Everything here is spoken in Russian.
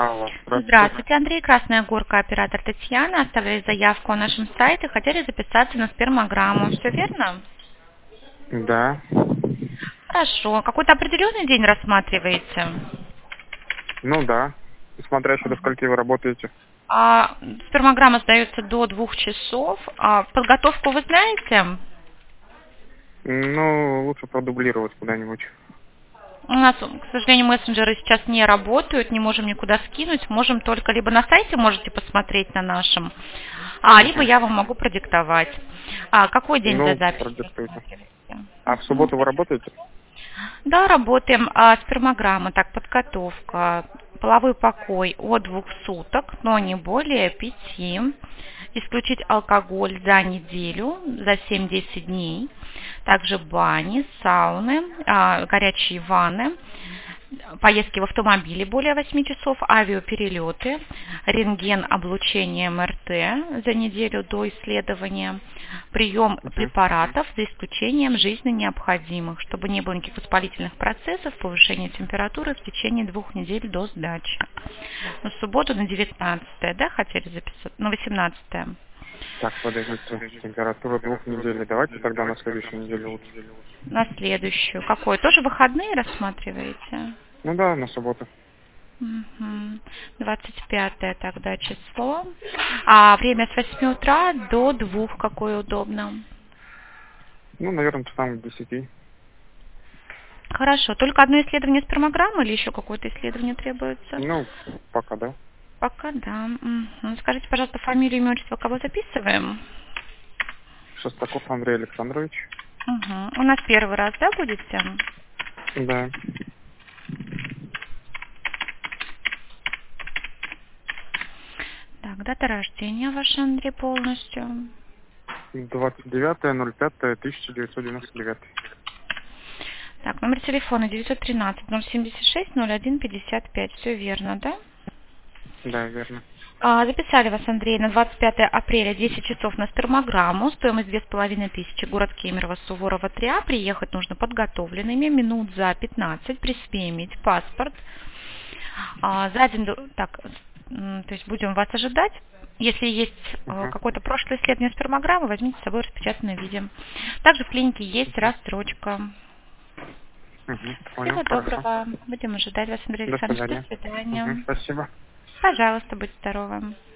Алло, здравствуйте. Здравствуйте, Андрей, Красная Горка, оператор Татьяна. Оставили заявку на нашем сайте, хотели записаться на спермограмму. Все верно? Да. Хорошо. Какой-то определенный день рассматриваете? Ну да. Смотря еще до скольки вы работаете. Спермограмма сдается до 2 часов. Подготовку вы знаете? Ну, лучше продублировать куда-нибудь. У нас, к сожалению, мессенджеры сейчас не работают, не можем никуда скинуть. Можем только либо на сайте можете посмотреть на нашем, либо я вам могу продиктовать. Какой день для Ну, записи продиктуйте. рассматриваете? А в субботу вы работаете? Да, работаем. Спермограмма, так, подготовка. Половой покой от 2 суток, но не более 5. Исключить алкоголь за неделю, за 7-10 дней. Также бани, сауны, горячие ванны, поездки в автомобиле более 8 часов, авиаперелеты, рентген, облучение МРТ за неделю до исследования, прием препаратов за исключением жизненно необходимых, чтобы не было никаких воспалительных процессов, повышения температуры в течение 2 недель до сдачи. На субботу на 19, да, хотели записать? На 18. Так, подождите. Температура 2 недель. Давайте тогда на следующей неделе лучше. На следующую. Какой? Тоже выходные рассматриваете? Ну да, на субботу. 25 тогда число. Время с 8 утра до 2, какое удобно? Ну, наверное, часам к 10. Хорошо. Только одно исследование спермограммы или еще какое-то исследование требуется? Ну, пока да. Пока да. Скажите, пожалуйста, фамилию, имя, отчество, кого записываем? Шестаков Андрей Александрович. У нас первый раз, да, будете? Да. Так, дата рождения ваша, Андрей, полностью. 29.05.1999. Так, номер телефона 913-076-01-55. Все верно, да? Да, верно. Записали вас, Андрей, на 25 апреля 10 часов на спермограмму. Стоимость 2500, город Кемерово, Суворова 3А. Приехать нужно подготовленными, минут за 15. При себе иметь паспорт. За день, так, то есть будем вас ожидать. Если есть какое-то прошлое исследование спермограммы, возьмите с собой распечатанное видео. Также в клинике есть рассрочка. Понял, Всего хорошо. доброго. Будем ожидать вас, Андрей До Александрович. До свидания. свидания. Спасибо. Пожалуйста, будьте здоровы.